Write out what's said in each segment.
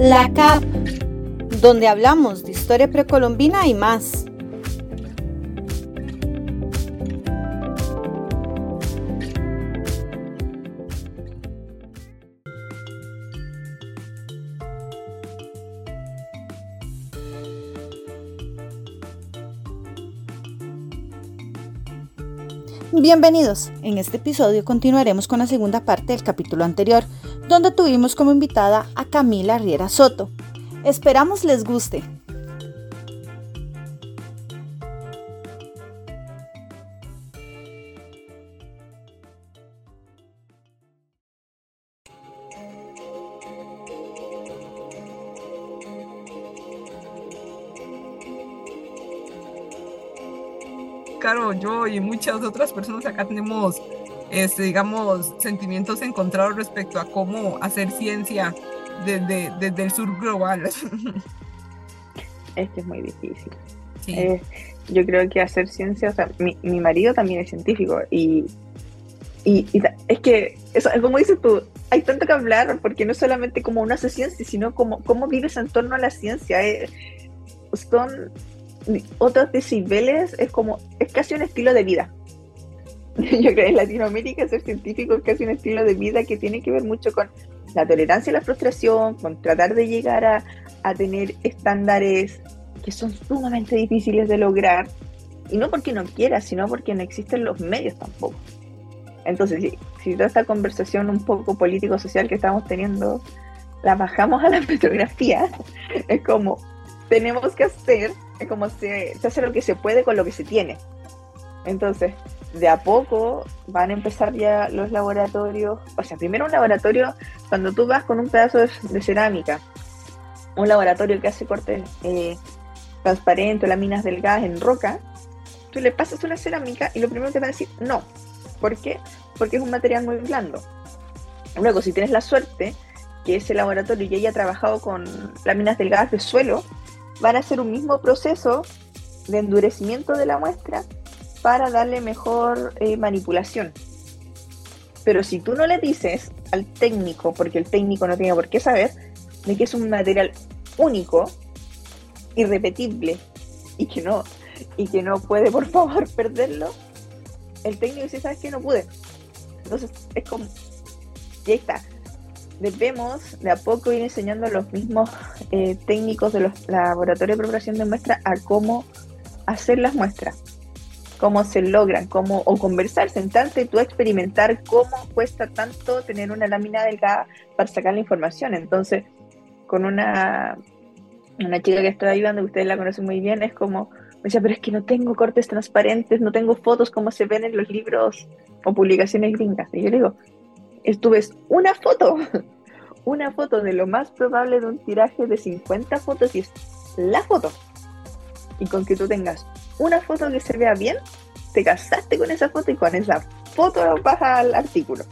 La CAP, donde hablamos de historia precolombina y más. Bienvenidos. En este episodio continuaremos con la segunda parte del capítulo anterior, donde tuvimos como invitada a Camila Riera Soto. Esperamos les guste. Claro, yo y muchas otras personas acá tenemos, digamos, sentimientos encontrados respecto a cómo hacer ciencia desde el sur global. Es que es muy difícil. Sí. Yo creo que hacer ciencia, o sea, mi marido también es científico y es que, eso, como dices tú, hay tanto que hablar porque no es solamente como uno hace ciencia, sino como cómo vives en torno a la ciencia. Son otros decibeles, es casi un estilo de vida. Yo creo que en Latinoamérica ser científico es casi un estilo de vida que tiene que ver mucho con la tolerancia a la frustración, con tratar de llegar a tener estándares que son sumamente difíciles de lograr, y no porque no quieras, sino porque no existen los medios tampoco. Entonces, si toda esta conversación un poco político-social que estamos teniendo la bajamos a la petrografía, es como tenemos que hacer, es como se hace lo que se puede con lo que se tiene. Entonces, de a poco van a empezar ya los laboratorios. O sea, primero un laboratorio, cuando tú vas con un pedazo de cerámica, un laboratorio que hace cortes transparentes, láminas delgadas en roca, tú le pasas una cerámica y lo primero te va a decir no. ¿Por qué? Porque es un material muy blando. Luego, si tienes la suerte que ese laboratorio ya haya trabajado con láminas delgadas de suelo, van a hacer un mismo proceso de endurecimiento de la muestra para darle mejor manipulación. Pero si tú no le dices al técnico, porque el técnico no tiene por qué saber, de que es un material único, irrepetible, y que no puede, por favor, perderlo, el técnico dice, ¿sabes qué? No pude. Entonces, es como, y ahí está. Debemos de a poco ir enseñando a los mismos técnicos de los laboratorios de preparación de muestras a cómo hacer las muestras, cómo se logran, o conversar, sentarte y tú a experimentar cómo cuesta tanto tener una lámina delgada para sacar la información. Entonces, con una chica que estoy ayudando, que ustedes la conocen muy bien, es como, me decía, pero es que no tengo cortes transparentes, no tengo fotos como se ven en los libros o publicaciones gringas. Y yo le digo, tú ves una foto de lo más probable de un tiraje de 50 fotos y es la foto. Y con que tú tengas una foto que se vea bien, te casaste con esa foto y con esa foto vas al artículo.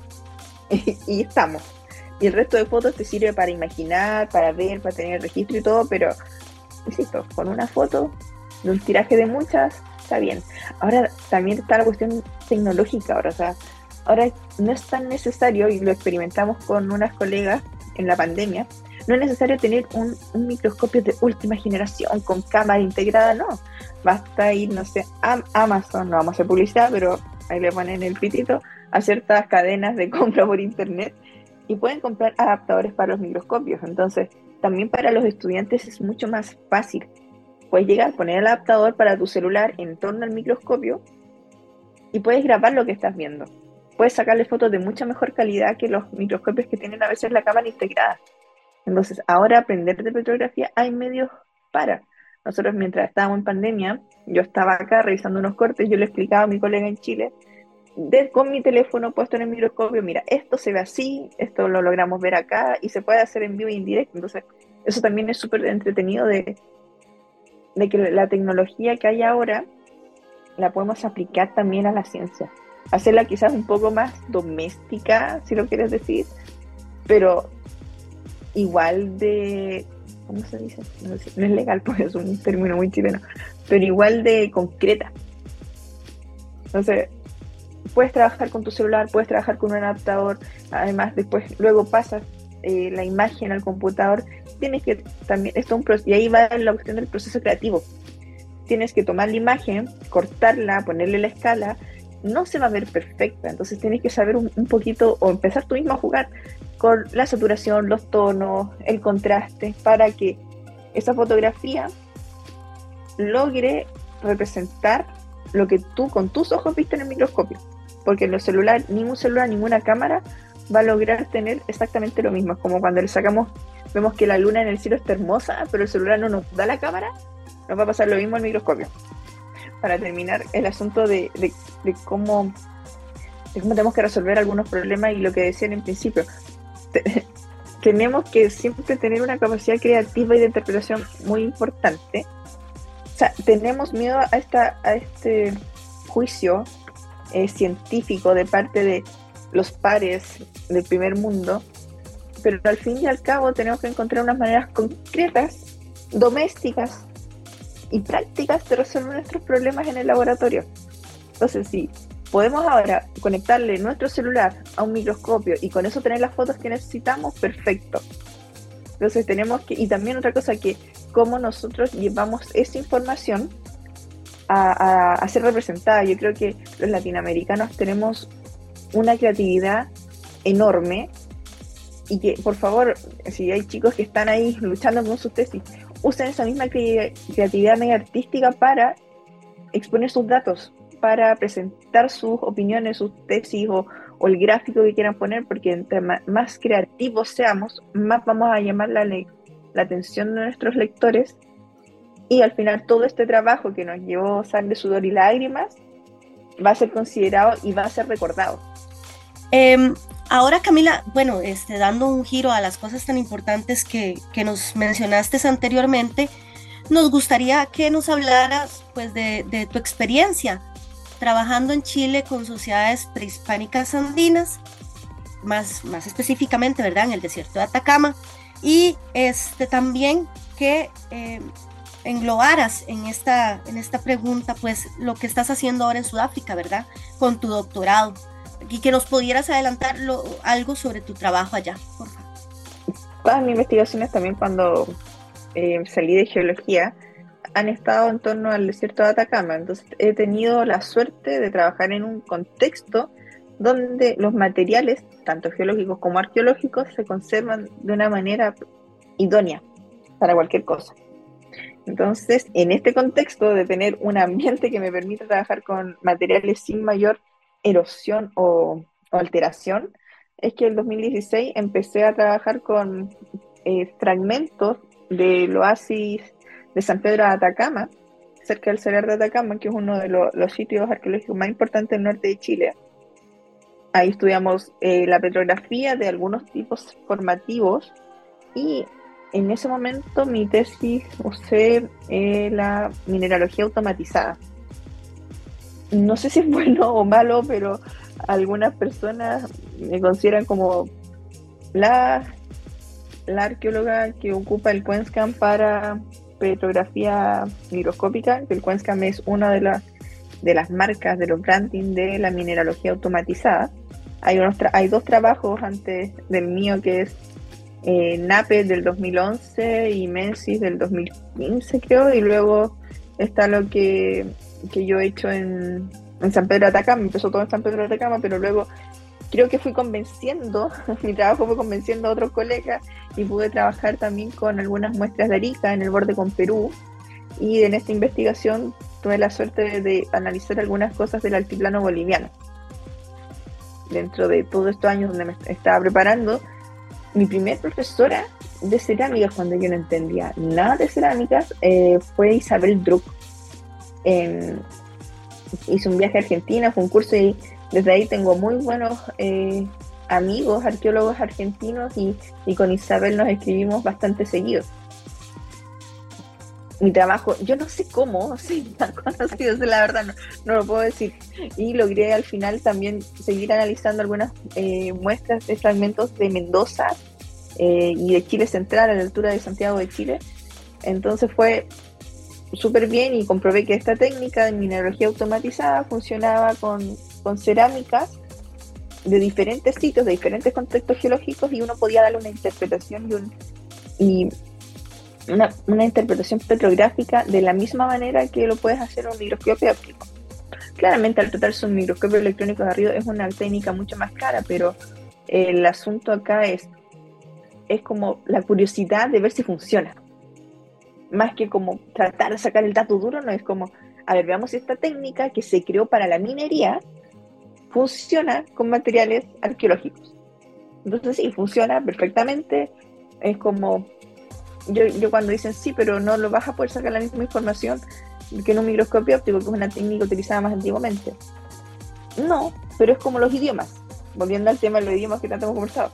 Y estamos. Y el resto de fotos te sirve para imaginar, para ver, para tener registro y todo, pero, insisto, con una foto de un tiraje de muchas, está bien. Ahora también está la cuestión tecnológica, ahora no es tan necesario, y lo experimentamos con unas colegas en la pandemia, no es necesario tener un microscopio de última generación con cámara integrada, no. Basta ir, no sé, a Amazon, no vamos a hacer publicidad, pero ahí le ponen el pitito, a ciertas cadenas de compra por internet y pueden comprar adaptadores para los microscopios. Entonces, también para los estudiantes es mucho más fácil. Puedes llegar, poner el adaptador para tu celular en torno al microscopio y puedes grabar lo que estás viendo. Puedes sacarle fotos de mucha mejor calidad que los microscopios que tienen a veces la cámara integrada. Entonces, ahora aprender de petrografía hay medios para. Nosotros, mientras estábamos en pandemia, yo estaba acá revisando unos cortes, yo le explicaba a mi colega en Chile, con mi teléfono puesto en el microscopio, mira, esto se ve así, esto lo logramos ver acá, y se puede hacer en vivo y en directo. Entonces, eso también es súper entretenido de que la tecnología que hay ahora la podemos aplicar también a la ciencia. Hacerla quizás un poco más doméstica, si lo quieres decir, pero igual de, ¿cómo se dice? No es legal, pues es un término muy chileno, pero igual de concreta. Entonces, puedes trabajar con tu celular, puedes trabajar con un adaptador, además después luego pasas la imagen al computador tienes que también, y ahí va la cuestión del proceso creativo. Tienes que tomar la imagen, cortarla, ponerle la escala, no se va a ver perfecta, entonces tienes que saber un poquito, o empezar tú mismo a jugar con la saturación, los tonos, el contraste, para que esa fotografía logre representar lo que tú con tus ojos viste en el microscopio, porque en los celulares, ningún celular, ninguna cámara va a lograr tener exactamente lo mismo. Es como cuando le sacamos, vemos que la luna en el cielo está hermosa, pero el celular no nos da la cámara, nos va a pasar lo mismo al microscopio. Para terminar el asunto de cómo tenemos que resolver algunos problemas y lo que decían en principio, tenemos que siempre tener una capacidad creativa y de interpretación muy importante. O sea, tenemos miedo a este juicio científico de parte de los pares del primer mundo, pero al fin y al cabo tenemos que encontrar unas maneras concretas, domésticas y prácticas de resolver nuestros problemas en el laboratorio. Entonces, si podemos ahora conectarle nuestro celular a un microscopio y con eso tener las fotos que necesitamos, perfecto. Entonces tenemos que, y también otra cosa, que cómo nosotros llevamos esa información a ser representada. Yo creo que los latinoamericanos tenemos una creatividad enorme, y que, por favor, si hay chicos que están ahí luchando con sus tesis, usen esa misma creatividad media artística para exponer sus datos, para presentar sus opiniones, sus tesis o el gráfico que quieran poner, porque entre más creativos seamos, más vamos a llamar la atención de nuestros lectores, y al final todo este trabajo que nos llevó sangre, sudor y lágrimas va a ser considerado y va a ser recordado. Ahora, Camila, bueno, dando un giro a las cosas tan importantes que nos mencionaste anteriormente, nos gustaría que nos hablaras pues de tu experiencia trabajando en Chile con sociedades prehispánicas andinas, más específicamente, ¿verdad?, en el desierto de Atacama, y también que englobaras en esta pregunta pues lo que estás haciendo ahora en Sudáfrica, ¿verdad?, con tu doctorado, y que nos pudieras adelantar algo sobre tu trabajo allá, por favor. Todas mis investigaciones también, cuando salí de geología, han estado en torno al desierto de Atacama. Entonces he tenido la suerte de trabajar en un contexto donde los materiales, tanto geológicos como arqueológicos, se conservan de una manera idónea para cualquier cosa. Entonces, en este contexto de tener un ambiente que me permita trabajar con materiales sin mayor erosión o alteración, es que en 2016 empecé a trabajar con fragmentos del oasis de San Pedro de Atacama, cerca del Salar de Atacama, que es uno de los sitios arqueológicos más importantes del norte de Chile. Ahí estudiamos la petrografía de algunos tipos formativos, y en ese momento mi tesis usé la mineralogía automatizada. No sé si es bueno o malo, pero algunas personas me consideran como la arqueóloga que ocupa el QuenScan para petrografía microscópica. El QuenScan es una de las marcas de los branding de la mineralogía automatizada. Hay dos trabajos antes del mío, que es NAPE del 2011 y Mensis del 2015, creo, y luego está lo que yo he hecho en San Pedro de Atacama. Empezó todo en San Pedro de Atacama, pero luego creo que fui convenciendo, mi trabajo fue convenciendo a otros colegas, y pude trabajar también con algunas muestras de Arica en el borde con Perú, y en esta investigación tuve la suerte de analizar algunas cosas del altiplano boliviano. Dentro de todos estos años donde me estaba preparando, mi primer profesora de cerámicas, cuando yo no entendía nada de cerámicas, fue Isabel Druck. Hice un viaje a Argentina, fue un curso, y desde ahí tengo muy buenos amigos, arqueólogos argentinos, y con Isabel nos escribimos bastante seguido. Mi trabajo, yo no sé cómo soy tan conocido, la verdad no lo puedo decir, y logré al final también seguir analizando algunas muestras de fragmentos de Mendoza y de Chile Central, a la altura de Santiago de Chile. Entonces fue súper bien, y comprobé que esta técnica de mineralogía automatizada funcionaba con cerámicas de diferentes sitios, de diferentes contextos geológicos, y uno podía darle una interpretación y una interpretación petrográfica de la misma manera que lo puedes hacer en un microscopio óptico. Claramente, al tratarse un microscopio electrónico de arriba es una técnica mucho más cara, pero el asunto acá es como la curiosidad de ver si funciona. Más que como tratar de sacar el dato duro, no es como, a ver, veamos si esta técnica que se creó para la minería funciona con materiales arqueológicos. Entonces sí, funciona perfectamente. Es como, yo cuando dicen sí, pero no lo vas a poder sacar la misma información que en un microscopio óptico, que es una técnica utilizada más antiguamente. No, pero es como los idiomas. Volviendo al tema de los idiomas que tanto hemos conversado.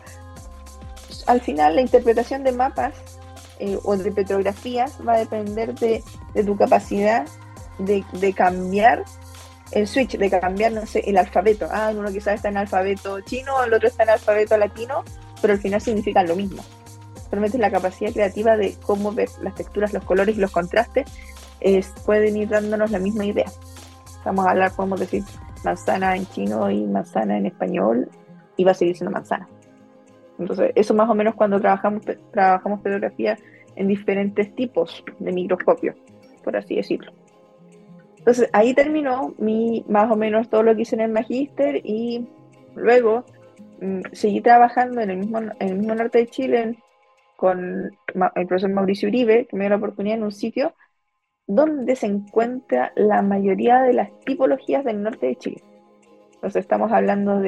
Al final, la interpretación de mapas o de petrografías va a depender de tu capacidad de cambiar el switch, de cambiar, no sé, el alfabeto. Uno quizás está en alfabeto chino, el otro está en alfabeto latino, pero al final significan lo mismo. Realmente la capacidad creativa de cómo ver las texturas, los colores y los contrastes pueden ir dándonos la misma idea. Vamos a hablar, podemos decir, manzana en chino y manzana en español, y va a seguir siendo manzana. Entonces, eso más o menos cuando trabajamos petrografía en diferentes tipos de microscopio, por así decirlo. Entonces, ahí terminó más o menos todo lo que hice en el magíster, y luego seguí trabajando en el mismo norte de Chile con el profesor Mauricio Uribe, que me dio la oportunidad en un sitio donde se encuentra la mayoría de las tipologías del norte de Chile. Entonces estamos hablando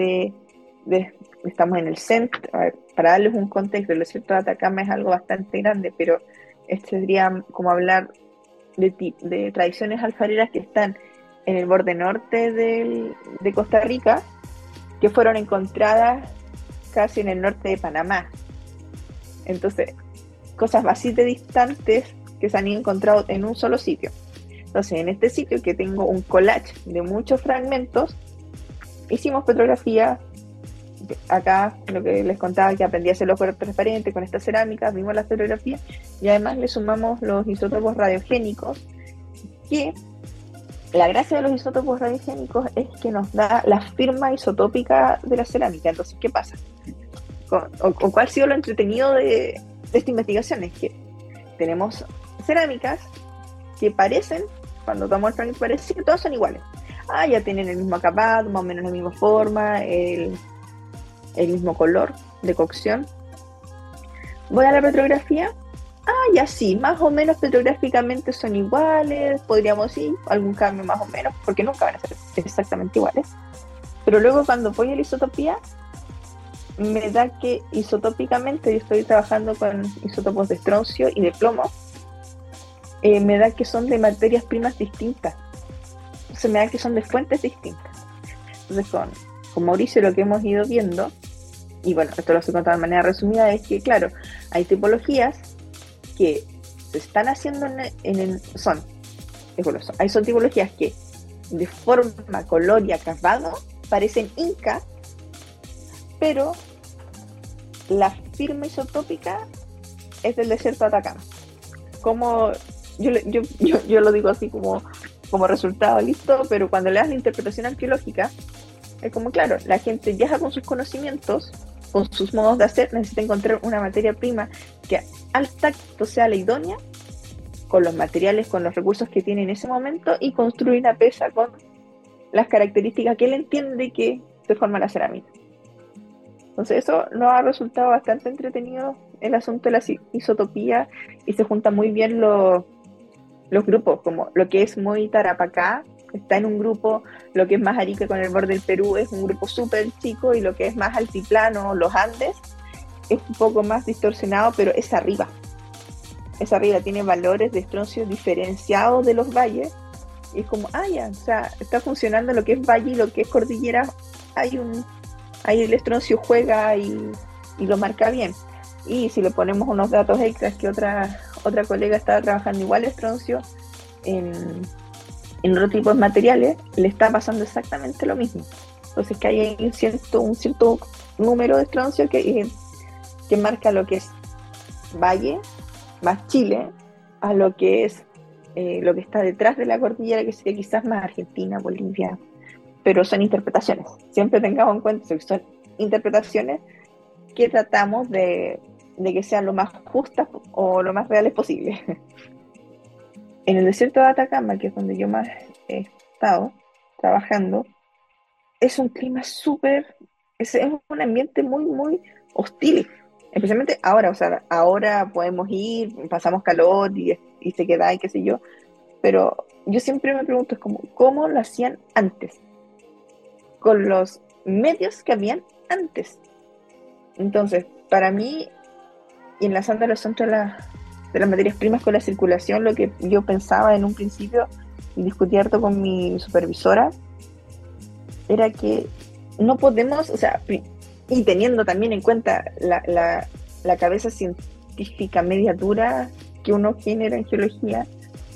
estamos en el centro. A ver, para darles un contexto, el desierto de Atacama es algo bastante grande, pero este sería como hablar de tradiciones alfareras que están en el borde norte de Costa Rica, que fueron encontradas casi en el norte de Panamá. Entonces, cosas bastante distantes que se han encontrado en un solo sitio. Entonces, en este sitio, que tengo un collage de muchos fragmentos, hicimos petrografía. Acá, lo que les contaba, que aprendí a hacer los cuerpos transparentes con estas cerámicas, vimos las petrografías, y además le sumamos los isótopos radiogénicos, que la gracia de los isótopos radiogénicos es que nos da la firma isotópica de la cerámica. Entonces, ¿qué pasa? ¿O cuál ha sido lo entretenido de esta investigación? Es que tenemos cerámicas que parecen, cuando tomamos el fragmento, parece que todas son iguales. Ya tienen el mismo acabado, más o menos la misma forma, el mismo color de cocción. Voy a la petrografía. Ya sí, más o menos petrográficamente son iguales, podríamos decir, algún cambio más o menos, porque nunca van a ser exactamente iguales. Pero luego cuando voy a la isotopía, me da que isotópicamente, yo estoy trabajando con isótopos de estroncio y de plomo, me da que son de materias primas distintas. Entonces me da que son de fuentes distintas. Entonces con Mauricio lo que hemos ido viendo, y bueno, esto lo estoy contando de manera resumida, es que claro, hay tipologías que se están haciendo son tipologías que de forma, color y acabado parecen Inca, pero la firma isotópica es del desierto de Atacama. Como yo lo digo así como resultado listo, pero cuando le das la interpretación arqueológica, es como, claro, la gente viaja con sus conocimientos, con sus modos de hacer, necesita encontrar una materia prima que al tacto sea la idónea, con los materiales, con los recursos que tiene en ese momento, y construir una pieza con las características que él entiende que se forma la cerámica. Entonces eso nos ha resultado bastante entretenido, el asunto de la isotopía, y se juntan muy bien los grupos, como lo que es muy Tarapacá está en un grupo, lo que es más Arica con el borde del Perú es un grupo súper chico, y lo que es más altiplano, los Andes, es un poco más distorsionado, pero es arriba. Tiene valores de estroncio diferenciados de los valles, y es como, o sea, está funcionando lo que es valle y lo que es cordillera, ahí el estroncio juega y lo marca bien. Y si le ponemos unos datos extras, que otra colega estaba trabajando igual estroncio en otro tipo de materiales, le está pasando exactamente lo mismo. Entonces que hay un cierto número de estroncio que marca lo que es valle más Chile, a lo que es lo que está detrás de la cordillera, que sería quizás más Argentina, Bolivia, pero son interpretaciones. Siempre tengamos en cuenta que son interpretaciones que tratamos de de que sean lo más justas o lo más reales posible. En el desierto de Atacama, que es donde yo más he estado trabajando, es un clima es un ambiente muy, muy hostil, especialmente ahora, o sea, ahora podemos ir, pasamos calor y se queda y qué sé yo, pero yo siempre me pregunto, es como, ¿cómo lo hacían antes? Con los medios que habían antes. Entonces, para mí, y enlazando el asunto de las materias primas con la circulación, lo que yo pensaba en un principio y discutí harto con mi supervisora, era que no podemos, o sea, y teniendo también en cuenta la cabeza científica media dura que uno genera en geología,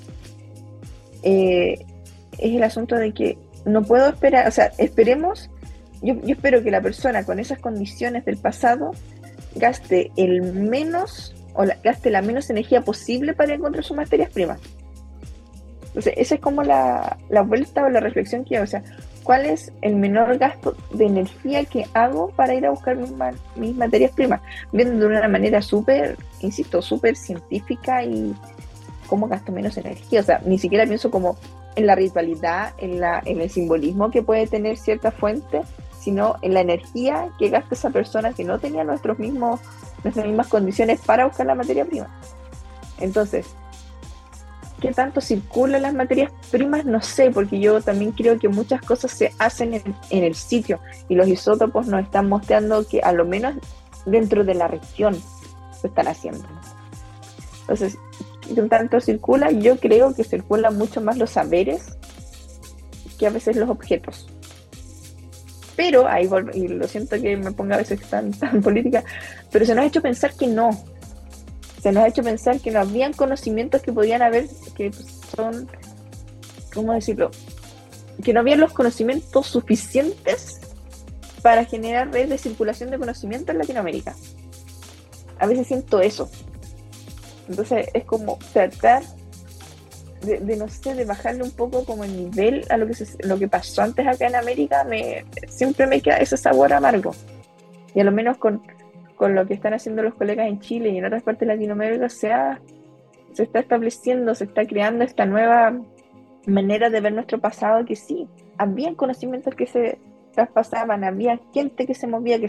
es el asunto de que no puedo esperar, o sea, esperemos, yo espero que la persona con esas condiciones del pasado gaste gaste la menos energía posible para encontrar sus materias primas. Entonces, esa es como la vuelta o la reflexión que hago, o sea, ¿cuál es el menor gasto de energía que hago para ir a buscar mis materias primas? Viendo de una manera súper científica y cómo gasto menos energía. O sea, ni siquiera pienso como en la ritualidad, en el simbolismo que puede tener cierta fuente, sino en la energía que gasta esa persona que no tenía nuestras mismas condiciones para buscar la materia prima. Entonces, ¿qué tanto circulan las materias primas? No sé, porque yo también creo que muchas cosas se hacen en el sitio y los isótopos nos están mostrando que a lo menos dentro de la región se están haciendo. Entonces, ¿qué tanto circula? Yo creo que circulan mucho más los saberes que a veces los objetos. Pero, ahí y lo siento que me ponga a veces tan política, pero se nos ha hecho pensar que no. Se nos ha hecho pensar que no habían conocimientos que podían haber, que son, ¿cómo decirlo? Que no habían los conocimientos suficientes para generar redes de circulación de conocimiento en Latinoamérica. A veces siento eso. Entonces es como tratar de no sé, de bajarle un poco como el nivel a lo que pasó antes acá en América. Siempre me queda ese sabor amargo. Y a lo menos con lo que están haciendo los colegas en Chile y en otras partes de Latinoamérica se está estableciendo, se está creando esta nueva manera de ver nuestro pasado, que sí, había conocimientos que se traspasaban, había gente que se movía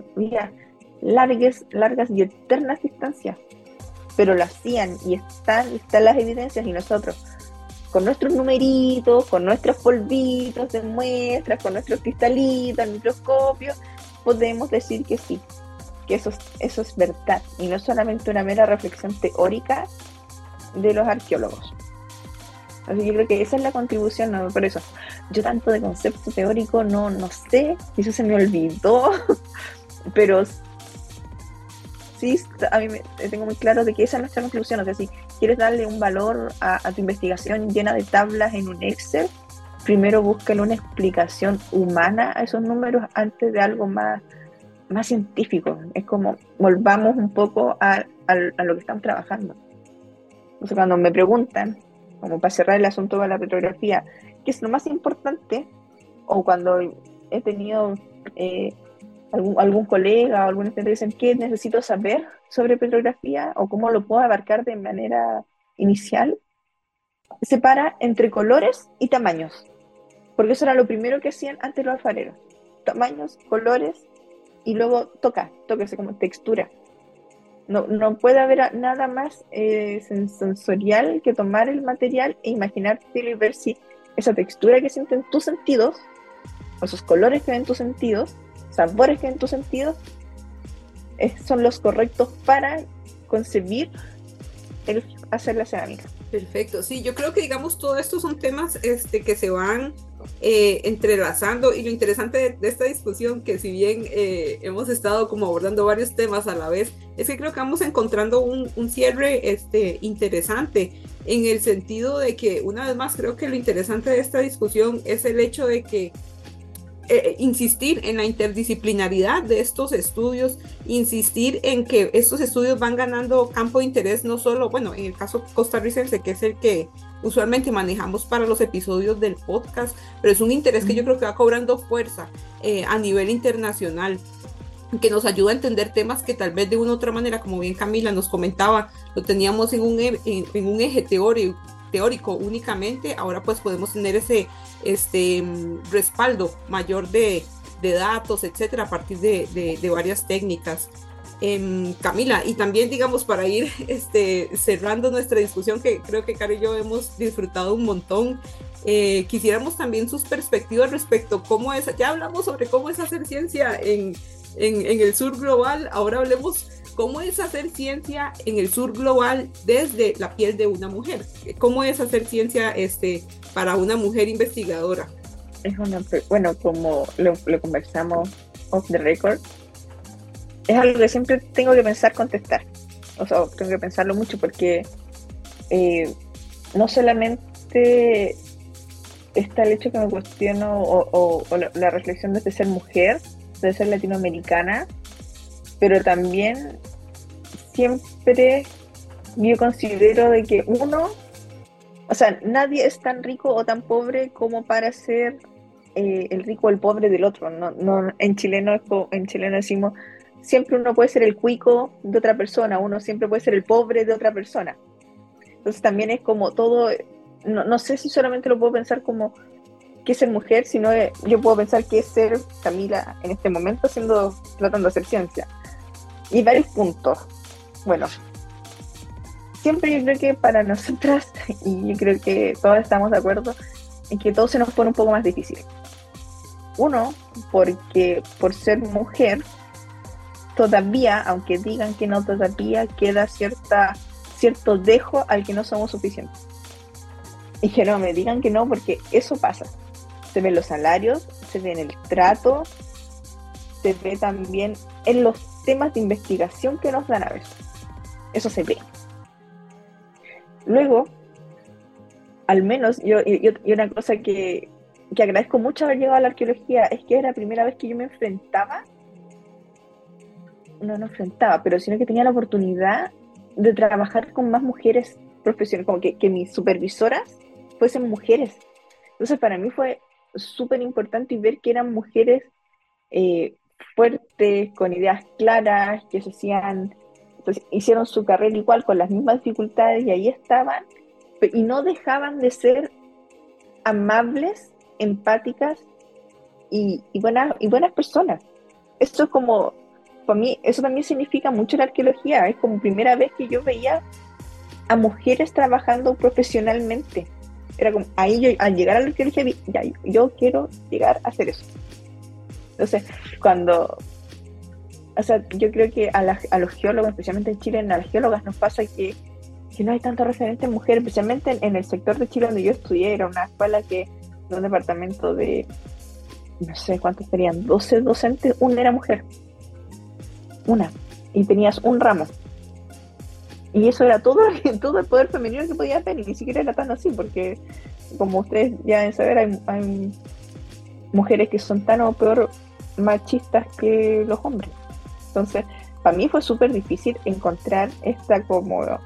largas y eternas distancias, pero lo hacían y están las evidencias, y nosotros con nuestros numeritos, con nuestros polvitos de muestras, con nuestros cristalitos, el microscopio, podemos decir que sí, que eso es verdad y no solamente una mera reflexión teórica de los arqueólogos. Así que yo creo que esa es la contribución, ¿no? Por eso yo tanto de concepto teórico no sé, eso se me olvidó, pero sí, a mí tengo muy claro de que esa es nuestra conclusión. O sea, si quieres darle un valor a tu investigación llena de tablas en un Excel, primero búscale una explicación humana a esos números antes de algo más científico. Es como volvamos un poco a lo que estamos trabajando. O sea, cuando me preguntan, como para cerrar el asunto de la petrografía, ¿qué es lo más importante? O cuando he tenido algún colega o algún estudiante dicen, ¿qué necesito saber sobre petrografía? O cómo lo puedo abarcar de manera inicial, separa entre colores y tamaños, porque eso era lo primero que hacían antes los alfareros: tamaños, colores, y luego tóquese como textura. No puede haber nada más sensorial que tomar el material e imaginártelo y ver si esa textura que sienten tus sentidos, o esos colores que ven tus sentidos, sabores que ven tus sentidos, son los correctos para concebir el hacer la cerámica. Perfecto, sí, yo creo que digamos todo esto son temas que se van entrelazando, y lo interesante de esta discusión, que si bien hemos estado como abordando varios temas a la vez, es que creo que vamos encontrando un cierre interesante, en el sentido de que, una vez más, creo que lo interesante de esta discusión es el hecho de que insistir en la interdisciplinaridad de estos estudios, insistir en que estos estudios van ganando campo de interés, no solo, bueno, en el caso costarricense, que es el que usualmente manejamos para los episodios del podcast, pero es un interés que yo creo que va cobrando fuerza a nivel internacional. que nos ayuda a entender temas que tal vez de una u otra manera, como bien Camila nos comentaba, lo teníamos en un eje teórico únicamente. Ahora pues podemos tener ese respaldo mayor de datos, etcétera, a partir de varias técnicas. Camila, y también digamos para ir cerrando nuestra discusión, que creo que Caro y yo hemos disfrutado un montón, quisiéramos también sus perspectivas respecto a cómo es, ya hablamos sobre cómo es hacer ciencia en el sur global, ahora hablemos cómo es hacer ciencia en el sur global desde la piel de una mujer, cómo es hacer ciencia para una mujer investigadora. Bueno, como lo conversamos off the record, es algo que siempre tengo que pensar contestar, o sea, tengo que pensarlo mucho porque no solamente está el hecho que me cuestiono o la reflexión de ser mujer, de ser latinoamericana, pero también siempre yo considero de que nadie es tan rico o tan pobre como para ser el rico o el pobre del otro. No, en chileno decimos, siempre uno puede ser el cuico de otra persona, uno siempre puede ser el pobre de otra persona. Entonces también es como todo, no sé si solamente lo puedo pensar como que es ser mujer, sino yo puedo pensar que es ser Camila en este momento tratando de hacer ciencia. Y varios puntos. Bueno, siempre yo creo que para nosotras, y yo creo que todos estamos de acuerdo, en que todo se nos pone un poco más difícil. Uno, porque por ser mujer, todavía, aunque digan que no, todavía queda cierto dejo al que no somos suficientes. Y que no me digan que no, porque eso pasa. Se ven los salarios, se ve en el trato, se ve también en los temas de investigación que nos dan a veces. Eso se ve. Luego, al menos, yo una cosa que agradezco mucho haber llegado a la arqueología es que era la primera vez que yo me enfrentaba, pero sino que tenía la oportunidad de trabajar con más mujeres profesionales, como que mis supervisoras fuesen mujeres. Entonces para mí fue súper importante ver que eran mujeres fuertes, con ideas claras, que hicieron su carrera igual, con las mismas dificultades, y ahí estaban, y no dejaban de ser amables, empáticas y buenas personas. Eso es como, para mí, eso también significa mucho la arqueología. Es como primera vez que yo veía a mujeres trabajando profesionalmente. Era como, ahí yo, al llegar a la arqueología, yo quiero llegar a hacer eso. Entonces, yo creo que a los geólogos, especialmente en Chile, a las geólogas nos pasa que no hay tanto referente en mujeres, especialmente en el sector de Chile donde yo estudié. Era una escuela de un departamento de, no sé cuántos serían, 12 docentes, una era mujer. Y tenías un ramo. Y eso era todo el poder femenino que podía haber, y ni siquiera era tan así, porque como ustedes ya deben saber, hay mujeres que son tan o peor machistas que los hombres. Entonces, para mí fue súper difícil encontrar esta como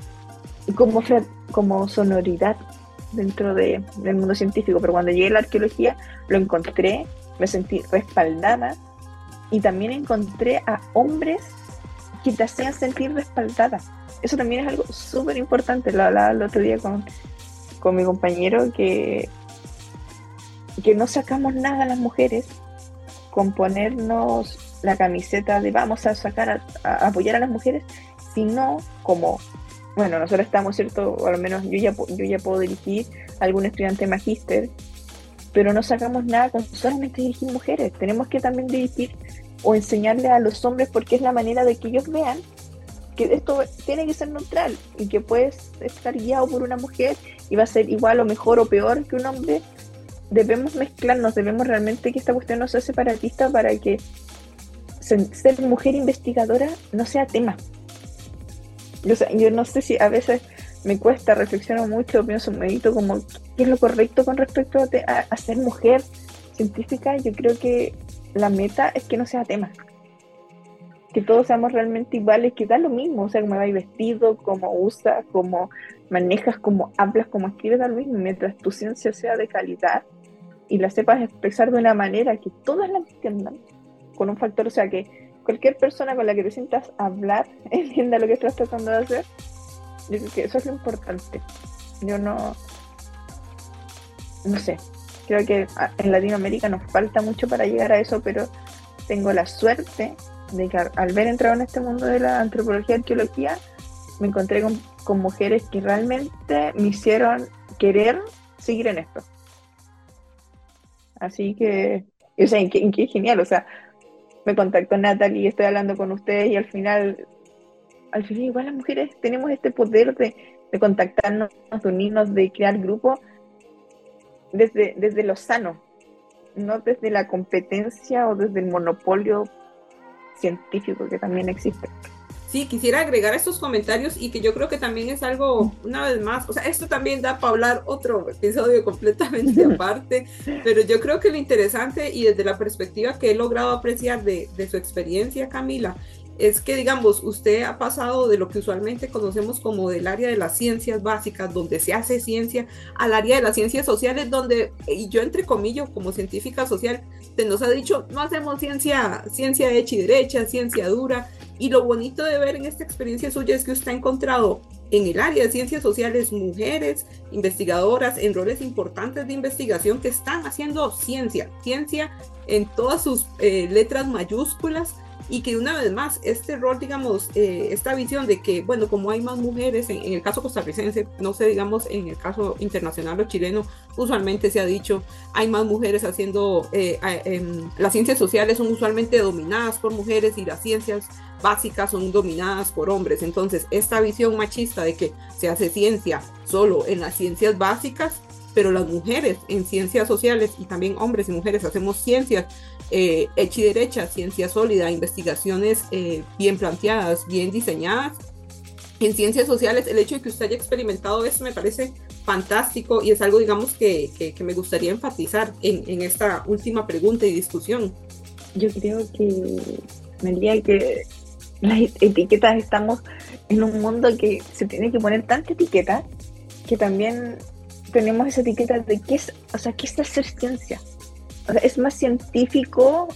sonoridad dentro del mundo científico, pero cuando llegué a la arqueología lo encontré, me sentí respaldada, y también encontré a hombres que te hacían sentir respaldada. Eso también es algo súper importante. Lo hablaba el otro día con mi compañero, que no sacamos nada a las mujeres con ponernos la camiseta de vamos a sacar a apoyar a las mujeres, sino como, bueno, nosotros estamos, ¿cierto? O al menos yo ya puedo dirigir a algún estudiante magíster, pero no sacamos nada con solamente dirigir mujeres. Tenemos que también dirigir o enseñarle a los hombres, porque es la manera de que ellos vean que esto tiene que ser neutral y que puedes estar guiado por una mujer y va a ser igual o mejor o peor que un hombre. Debemos mezclarnos, debemos realmente que esta cuestión no sea separatista, para que ser mujer investigadora no sea tema. Yo no sé, si a veces me cuesta, reflexiono mucho, pienso, medito como qué es lo correcto con respecto a ser mujer científica. Yo creo que la meta es que no sea tema, que todos seamos realmente iguales, que da lo mismo, o sea, cómo vais vestido, cómo usas, cómo manejas, cómo hablas, cómo escribes, da lo mismo, mientras tu ciencia sea de calidad y la sepas expresar de una manera que todas la entiendan, con un factor, o sea, que cualquier persona con la que te sientas a hablar entienda lo que estás tratando de hacer. Yo creo que eso es lo importante. Yo no sé, creo que en Latinoamérica nos falta mucho para llegar a eso, pero tengo la suerte de que al ver entrado en este mundo de la antropología y arqueología, me encontré con mujeres que realmente me hicieron querer seguir en esto. Así que, o sea, que genial, o sea, me contactó Natalie, estoy hablando con ustedes y al final igual las mujeres tenemos este poder de contactarnos, de unirnos, de crear grupos desde lo sano, no desde la competencia o desde el monopolio científico que también existe. Sí, quisiera agregar estos comentarios y que yo creo que también es algo, una vez más, o sea, esto también da para hablar otro episodio completamente aparte, pero yo creo que lo interesante y desde la perspectiva que he logrado apreciar de su experiencia, Camila, es que, digamos, usted ha pasado de lo que usualmente conocemos como del área de las ciencias básicas, donde se hace ciencia, al área de las ciencias sociales, donde, y yo entre comillas, como científica social, se nos ha dicho, no hacemos ciencia hecha y derecha, ciencia dura, y lo bonito de ver en esta experiencia suya es que usted ha encontrado en el área de ciencias sociales mujeres investigadoras en roles importantes de investigación que están haciendo ciencia en todas sus letras mayúsculas, y que una vez más este rol, digamos, esta visión de que, bueno, como hay más mujeres en el caso costarricense, no sé, digamos, en el caso internacional o chileno, usualmente se ha dicho, hay más mujeres haciendo, las ciencias sociales son usualmente dominadas por mujeres y las ciencias básicas son dominadas por hombres. Entonces, esta visión machista de que se hace ciencia solo en las ciencias básicas, pero las mujeres en ciencias sociales y también hombres y mujeres hacemos ciencias hecha y derecha, ciencia sólida, investigaciones bien planteadas, bien diseñadas. En ciencias sociales, el hecho de que usted haya experimentado esto me parece fantástico y es algo, digamos, que me gustaría enfatizar en esta última pregunta y discusión. Yo creo que, María, que las etiquetas, estamos en un mundo que se tiene que poner tanta etiqueta que también tenemos esa etiqueta de qué es, o sea, qué es hacer ciencia. O sea, es más científico,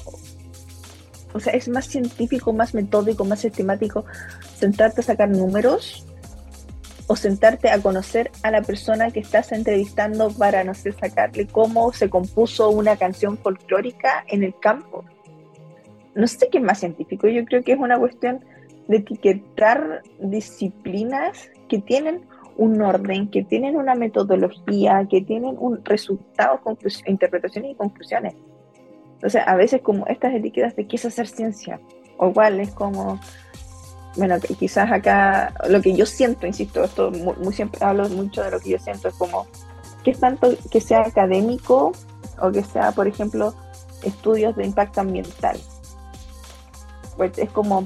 más metódico, más sistemático sentarte a sacar números o sentarte a conocer a la persona que estás entrevistando para, no sé, sacarle cómo se compuso una canción folclórica en el campo. No sé qué es más científico, yo creo que es una cuestión de etiquetar disciplinas que tienen un orden, que tienen una metodología, que tienen un resultado, interpretaciones y conclusiones. Entonces, a veces como estas etiquetas de qué es hacer ciencia, o igual es como, bueno, quizás acá lo que yo siento, insisto, esto muy siempre hablo mucho de lo que yo siento, es como, ¿qué es tanto que sea académico o que sea, por ejemplo, estudios de impacto ambiental? Pues es como,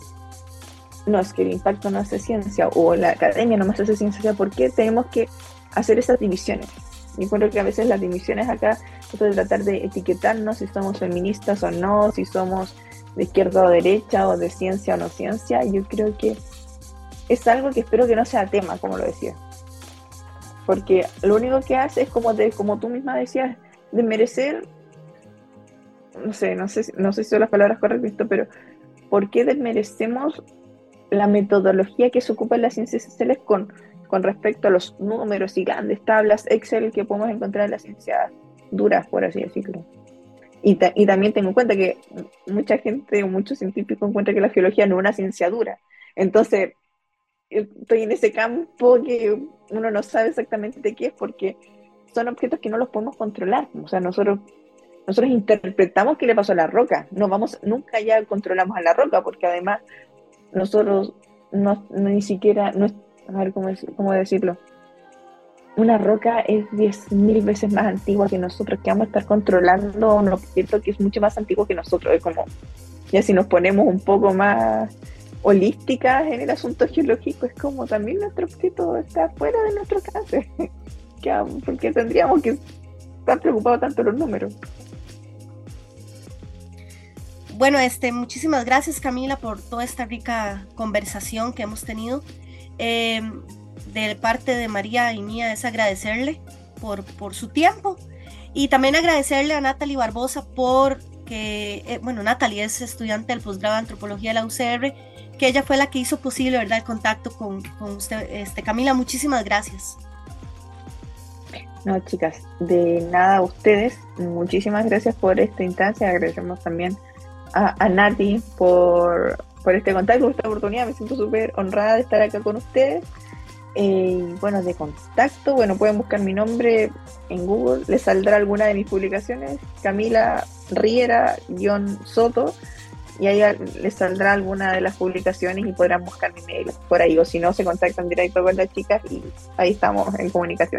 no, es que el impacto no hace ciencia, o la academia no más hace ciencia, ¿por qué tenemos que hacer esas divisiones? Y creo que a veces las divisiones acá, esto de tratar de etiquetarnos si somos feministas o no, si somos de izquierda o derecha, o de ciencia o no ciencia, yo creo que es algo que espero que no sea tema, como lo decía. Porque lo único que hace es como tú misma decías, de merecer, no sé si son las palabras correctas, pero ¿por qué desmerecemos la metodología que se ocupa en las ciencias sociales con respecto a los números y grandes tablas Excel que podemos encontrar en las ciencias duras, por así decirlo? Y también tengo en cuenta que mucha gente o muchos científicos encuentran que la geología no es una ciencia dura. Entonces, estoy en ese campo que uno no sabe exactamente qué es, porque son objetos que no los podemos controlar. O sea, nosotros interpretamos qué le pasó a la roca. Nunca ya controlamos a la roca, porque además nosotros ni siquiera, a ver cómo decirlo, una roca es 10.000 veces más antigua que nosotros, que vamos a estar controlando un objeto que es mucho más antiguo que nosotros. Es como, ya si nos ponemos un poco más holísticas en el asunto geológico, es como también nuestro objeto está fuera de nuestro alcance. ¿Por qué tendríamos que estar preocupados tanto los números? Bueno, muchísimas gracias, Camila, por toda esta rica conversación que hemos tenido. De parte de María y mía es agradecerle por su tiempo, y también agradecerle a Natalie Barbosa por Natalie es estudiante del posgrado de Antropología de la UCR, que ella fue la que hizo posible, ¿verdad?, el contacto con usted. Camila, muchísimas gracias. No, chicas, de nada a ustedes. Muchísimas gracias por esta instancia. Agradecemos también a Nati por este contacto, por esta oportunidad. Me siento súper honrada de estar acá con ustedes. De contacto, pueden buscar mi nombre en Google, les saldrá alguna de mis publicaciones, Camila Riera-Soto, y ahí les saldrá alguna de las publicaciones y podrán buscar mi mail por ahí, o si no, se contactan directo con las chicas y ahí estamos en comunicación.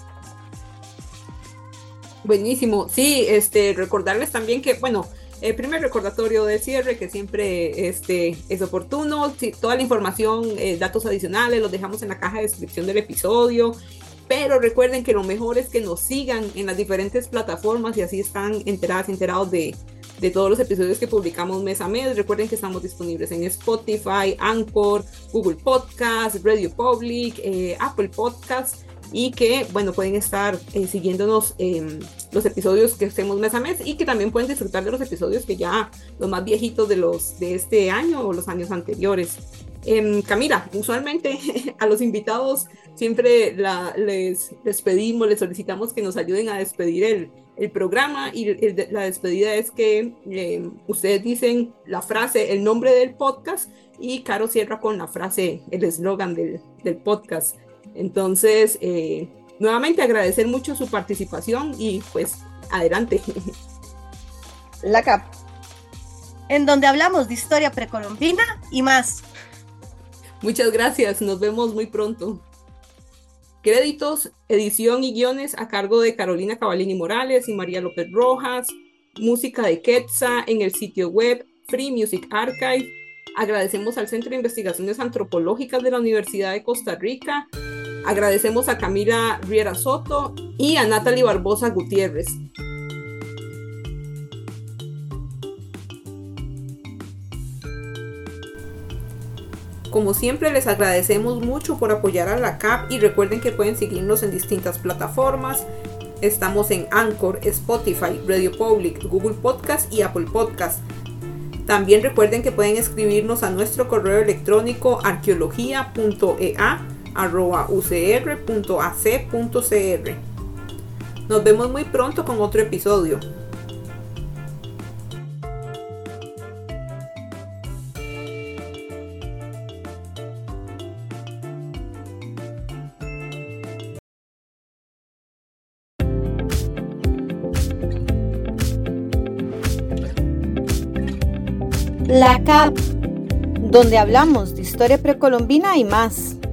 Buenísimo, sí, recordarles también que, el primer recordatorio de cierre, que siempre es oportuno. Sí, toda la información, datos adicionales, los dejamos en la caja de descripción del episodio. Pero recuerden que lo mejor es que nos sigan en las diferentes plataformas y así están enterados de todos los episodios que publicamos mes a mes. Recuerden que estamos disponibles en Spotify, Anchor, Google Podcast, Radio Public, Apple Podcast. Y que, pueden estar siguiéndonos los episodios que hacemos mes a mes y que también pueden disfrutar de los episodios que ya, los más viejitos de este año o los años anteriores. Camila, usualmente a los invitados siempre les pedimos, les solicitamos que nos ayuden a despedir el programa, y la despedida es que ustedes dicen la frase, el nombre del podcast, y Caro cierra con la frase, el eslogan del podcast. Entonces, nuevamente agradecer mucho su participación y pues adelante. La CAP, en donde hablamos de historia precolombina y más. Muchas gracias, nos vemos muy pronto. Créditos, edición y guiones a cargo de Carolina Cavallini Morales y María López Rojas. Música de Quetza en el sitio web Free Music Archive. Agradecemos al Centro de Investigaciones Antropológicas de la Universidad de Costa Rica. Agradecemos a Camila Riera Soto y a Natalie Barbosa Gutiérrez. Como siempre, les agradecemos mucho por apoyar a la CAP y recuerden que pueden seguirnos en distintas plataformas. Estamos en Anchor, Spotify, Radio Public, Google Podcast y Apple Podcast. También recuerden que pueden escribirnos a nuestro correo electrónico arqueología.ea@ucr.ac.cr. Nos vemos muy pronto con otro episodio. La CAP, donde hablamos de historia precolombina y más.